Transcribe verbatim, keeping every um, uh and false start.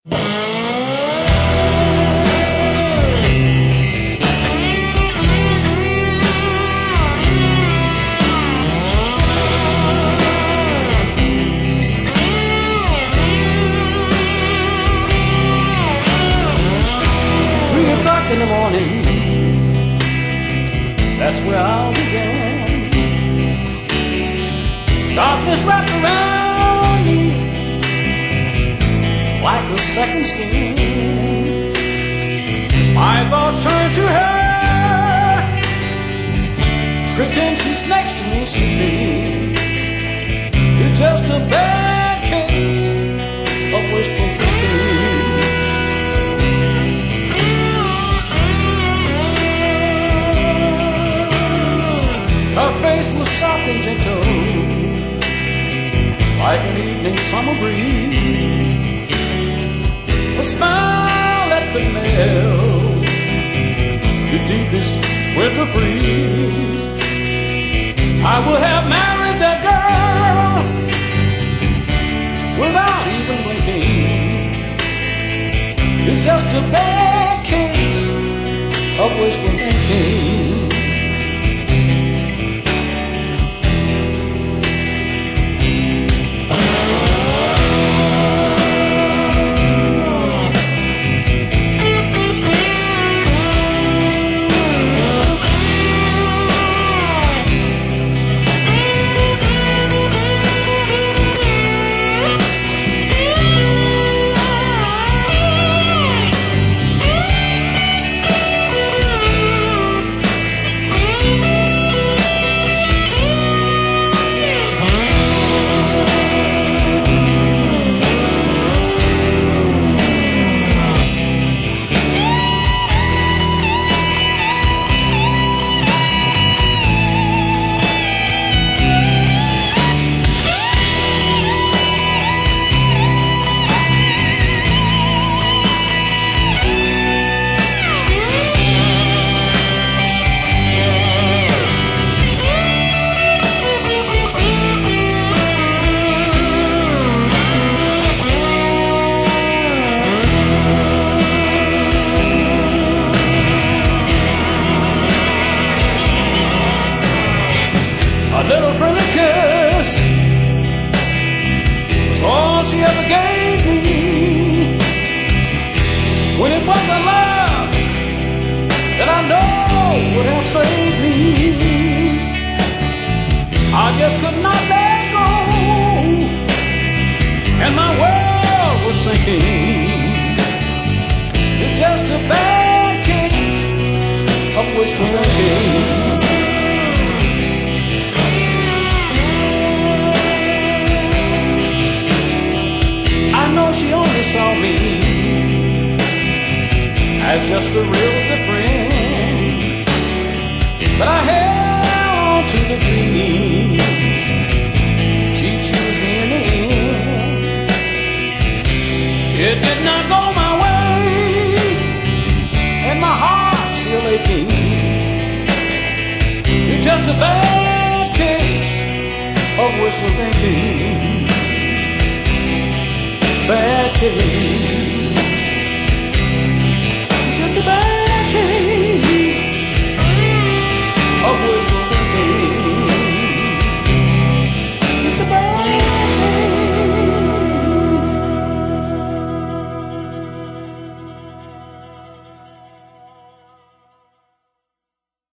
Three o'clock in the morning, that's where I'll begin. Darkness wrapped around me like a second skin. My thoughts turn to her, pretend she's next to me sleeping. It's just a bad case of wishful thinking. Her face was soft and gentle, like an evening summer breeze. A smile that could melt the deepest winter freeze. I would have married that girl without even blinking. It's just a bad case of wishful thinking. A little friendly kiss was all she ever gave me. When it was a love that I know would have saved me, I just could not let go, and my world was sinking. It's just a bad case of wishful thinking. I know she only saw me as just a real good friend, but I held on to the dream she'd choose me in the end. It did not go my way, and my heart's still aching. It's just a bad case of wishful thinking. Bad case.